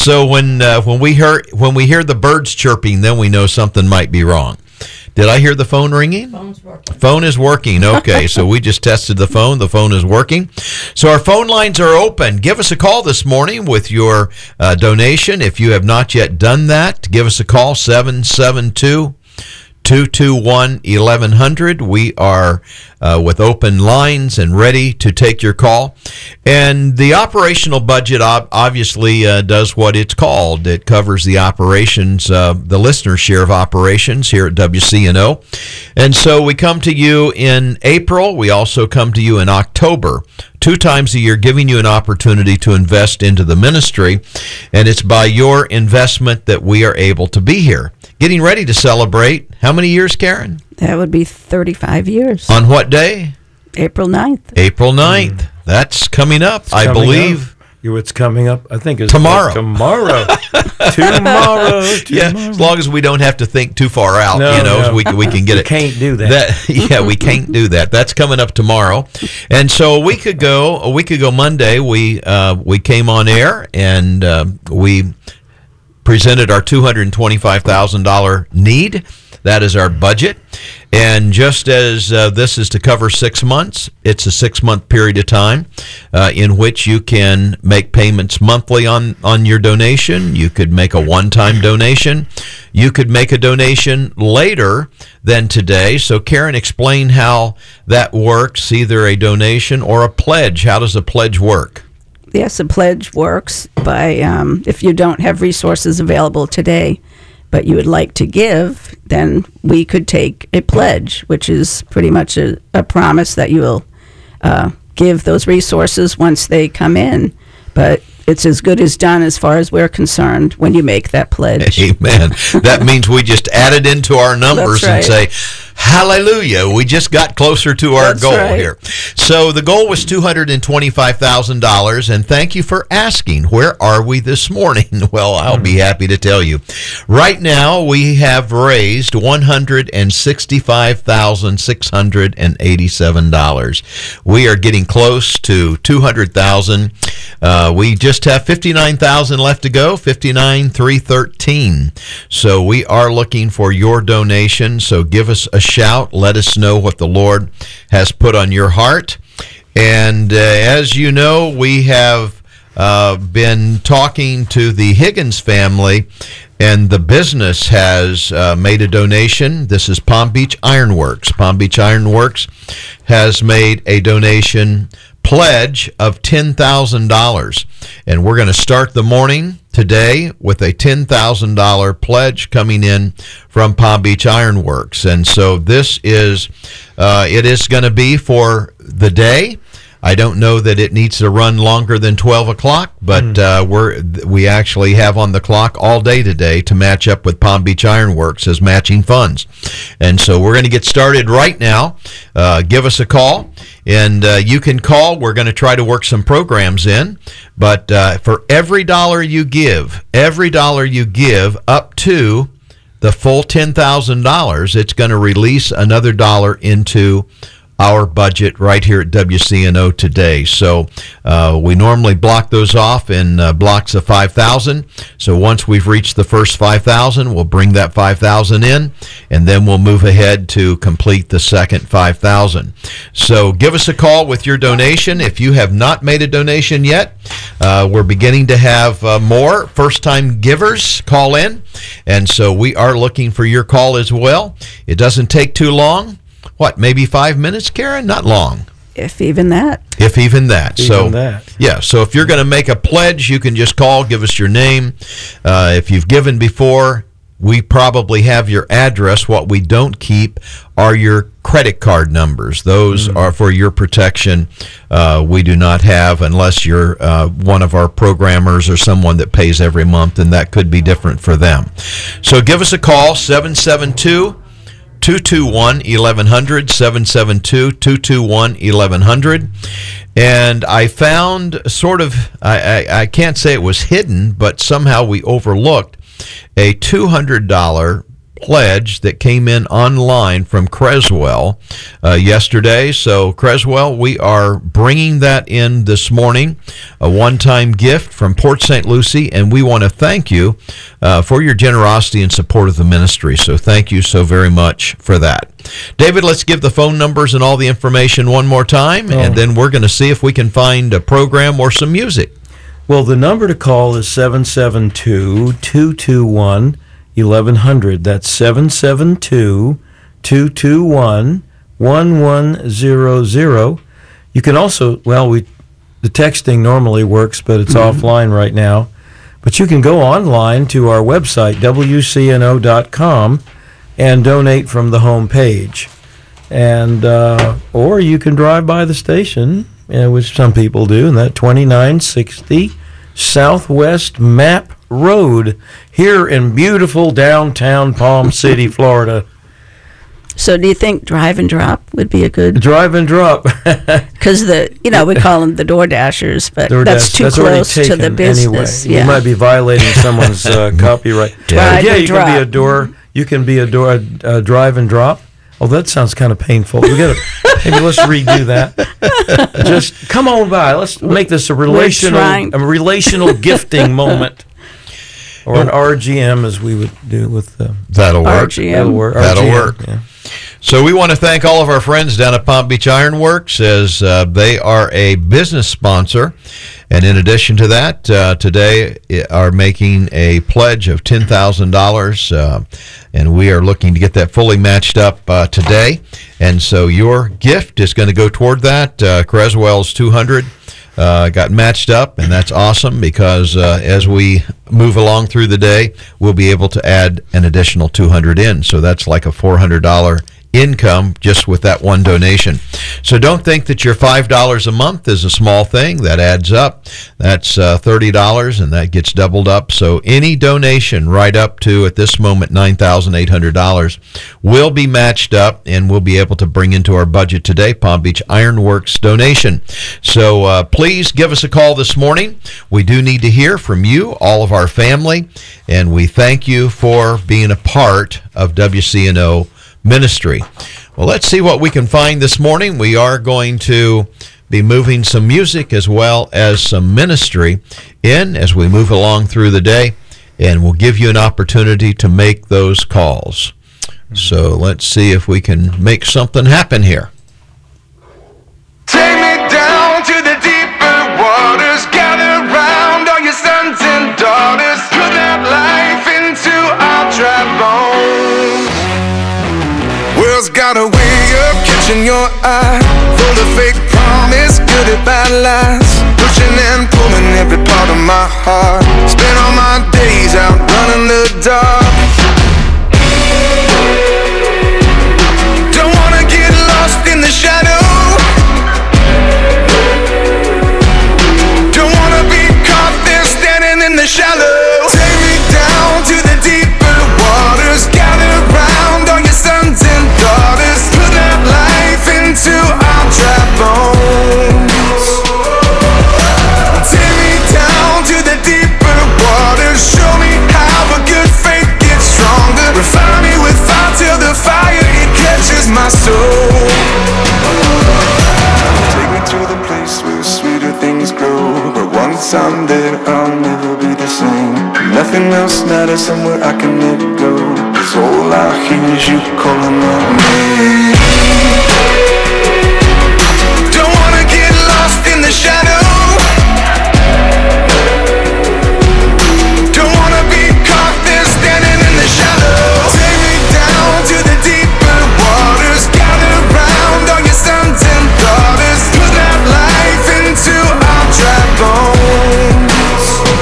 So when we hear the birds chirping, then we know something might be wrong. Did I hear the phone ringing? Phone's working. Phone is working. Okay, so we just tested the phone. The phone is working. So our phone lines are open. Give us a call this morning with your donation. If you have not yet done that, give us a call, 772-221-1100. We are with open lines and ready to take your call. And the operational budget obviously does what it's called. It covers the operations, the listener's share of operations here at WCNO. And so we come to you in April. We also come to you in October. 2 times a year, giving you an opportunity to invest into the ministry. And it's by your investment that we are able to be here. Getting ready to celebrate, how many years, Karen? That would be 35 years. On what day? April 9th. April 9th. That's coming up, I believe. It's coming up, I think, is tomorrow. Tomorrow. Yeah, as long as we don't have to think too far out, No. we can get it. We can't do that. We can't do that. That's coming up tomorrow. And so a week ago Monday, we came on air and we presented our $225,000 need. That is our budget. And just as this is to cover 6 months, it's a 6-month period of time in which you can make payments monthly on your donation. You could make a one-time donation. You could make a donation later than today. So, Karen, explain how that works, either a donation or a pledge. How does a pledge work? Yes, a pledge works by if you don't have resources available today, but you would like to give, then we could take a pledge, which is pretty much a promise that you will give those resources once they come in. But it's as good as done as far as we're concerned when you make that pledge. Amen. That means we just add it into our numbers and say, hallelujah, we just got closer to our goal here. So the goal was $225,000, and thank you for asking. Where are we this morning? Well, I'll be happy to tell you. Right now, we have raised $165,687. We are getting close to $200,000. We just have $59,000 left to go, $59,313. So we are looking for your donation. So give us a shout. Let us know what the Lord has put on your heart. And as you know, we have been talking to the Higgins family, and the business has made a donation. This is Palm Beach Ironworks. Palm Beach Ironworks has made a donation pledge of $10,000. And we're going to start the morning today with a $10,000 pledge coming in from Palm Beach Ironworks. And so this is, it is going to be for the day. I don't know that it needs to run longer than 12 o'clock, but we actually have on the clock all day today to match up with Palm Beach Ironworks as matching funds. And so we're going to get started right now. Give us a call, and you can call. We're going to try to work some programs in, but for every dollar you give up to the full $10,000, it's going to release another dollar into our budget right here at WCNO today. So we normally block those off in blocks of 5,000. So once we've reached the first 5,000, we'll bring that 5,000 in, and then we'll move ahead to complete the second 5,000. So give us a call with your donation. If you have not made a donation yet, we're beginning to have more first-time givers call in, and so we are looking for your call as well. It doesn't take too long. What, maybe 5 minutes, Karen? Not long. If even that. If even that. Even that. Yeah, so if you're going to make a pledge, you can just call, give us your name. If you've given before, we probably have your address. What we don't keep are your credit card numbers. Those are for your protection. We do not have, unless you're one of our programmers or someone that pays every month, and that could be different for them. So give us a call, 772-221-1100, 772-221-1100. And I found I can't say it was hidden, but somehow we overlooked a $200 pledge that came in online from Creswell yesterday. So, Creswell, we are bringing that in this morning, a one-time gift from Port St. Lucie, and we want to thank you for your generosity and support of the ministry. So thank you so very much for that. David, let's give the phone numbers and all the information one more time, and then we're going to see if we can find a program or some music. Well, the number to call is 772-221-1100. That's 772-221-1100. You can also, the texting normally works, but it's offline right now. But you can go online to our website, wcno.com, and donate from the home page. And or you can drive by the station, which some people do, and that 2960 Southwest Map Road here in beautiful downtown Palm City, Florida. So do you think drive and drop would be a good... Drive and drop. Because we call them the Door Dashers, but that's too close to the business. Anyway. You might be violating someone's copyright. You can be a drive and drop. Oh, that sounds kind of painful. Maybe let's redo that. Just come on by. Let's make this a relational gifting moment. Or an RGM, as we would do with that'll work. RGM. That'll work. Yeah. So we want to thank all of our friends down at Palm Beach Ironworks, as they are a business sponsor. And in addition to that, today are making a pledge of $10,000, and we are looking to get that fully matched up today. And so your gift is going to go toward that. Creswell's $200 got matched up, and that's awesome because as we move along through the day, we'll be able to add an additional $200 in. So that's like a $400 income just with that one donation. So don't think that your $5 a month is a small thing. That adds up. That's $30, and that gets doubled up. So any donation right up to, at this moment, $9,800 will be matched up, and we'll be able to bring into our budget today Palm Beach Ironworks donation. So please give us a call this morning. We do need to hear from you, all of our family, and we thank you for being a part of WCNO ministry. Well, let's see what we can find this morning. We are going to be moving some music as well as some ministry in as we move along through the day, and we'll give you an opportunity to make those calls. So let's see if we can make something happen here. Take me down to the deeper waters, gather round all your sons and daughters, put that life into our dry bones. World's got a way of catching your eye, full of fake promise, good at bad lies, pushing and pulling every part of my heart. Spend all my days out running the dark. Don't wanna get lost in the shadow. Don't wanna be caught there standing in the shallow. Take me down to the deeper waters, gather round all your sons and daughters, put that life into our dry bones. Take me down to the deeper waters, show me how a good faith gets stronger. Refine me with fire till the fire it catches my soul. Take me to the place where sweeter things grow, but once I'm there I'll never be the same. Nothing else matters, somewhere I can let go, 'cause all I hear is you calling my name. Don't wanna get lost in the shadow. Don't wanna be caught there standing in the shallow. Take me down to the deeper waters, gather round all your sons and daughters, put that life into our dry bones.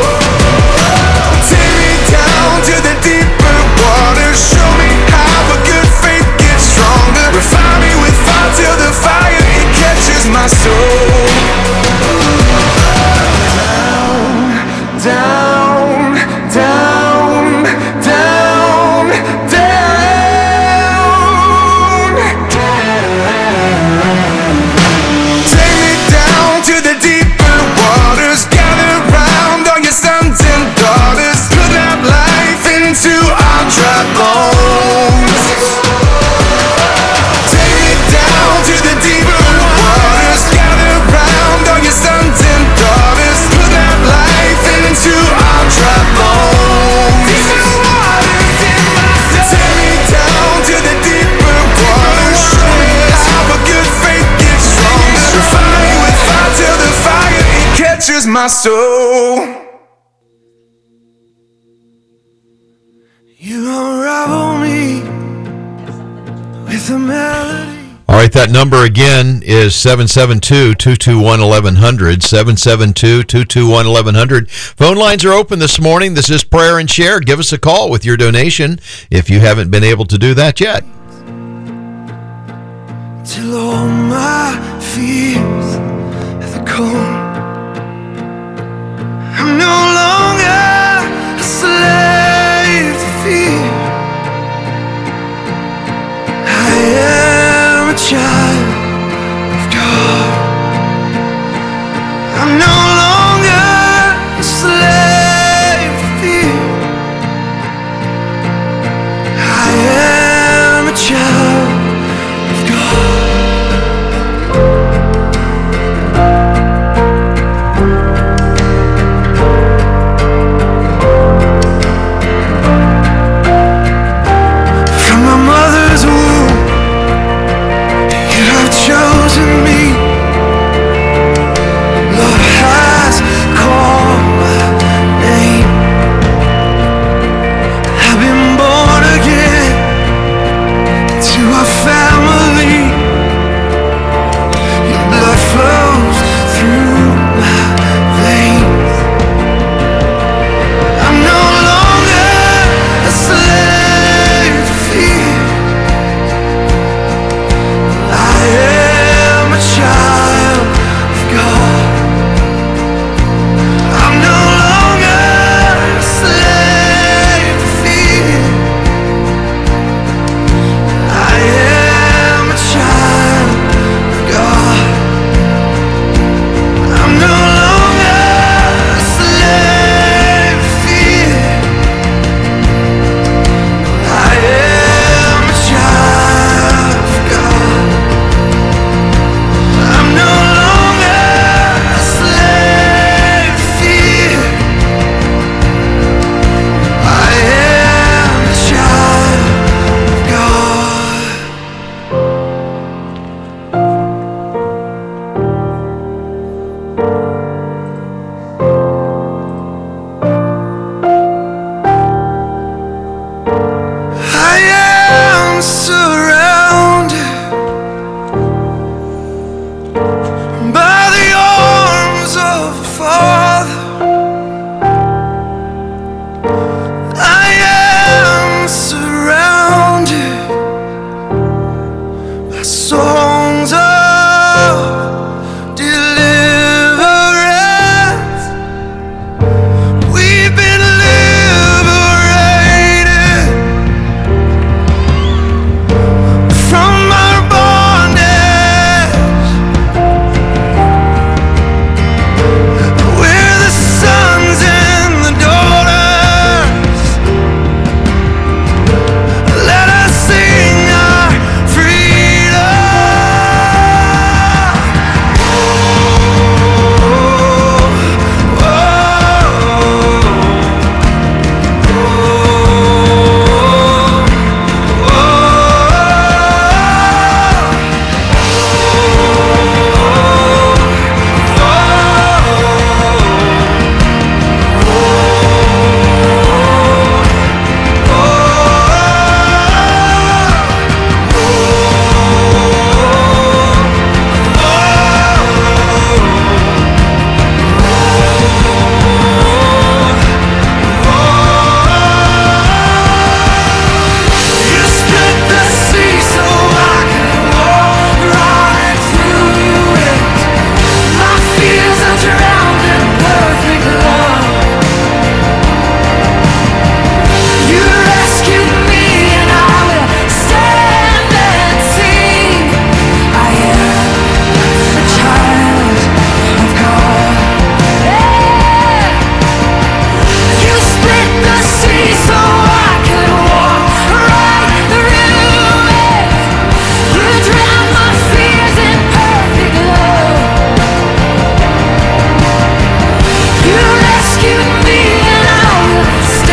Take me down to the deeper waters, show me how a good faith gets stronger. Refine me with fire till the fire it catches my soul. Down, down, down, down, down. Take me down to the deeper waters, gather round all your sons and daughters, put that life into our dry bones. is my soul. You unravel me with a melody. All right, that number again is 772-221-1100, 772-221-1100. Phone lines are open this morning. This is Prayer and Share. Give us a call with your donation if you haven't been able to do that yet. Till all my fears are cold. I'm no longer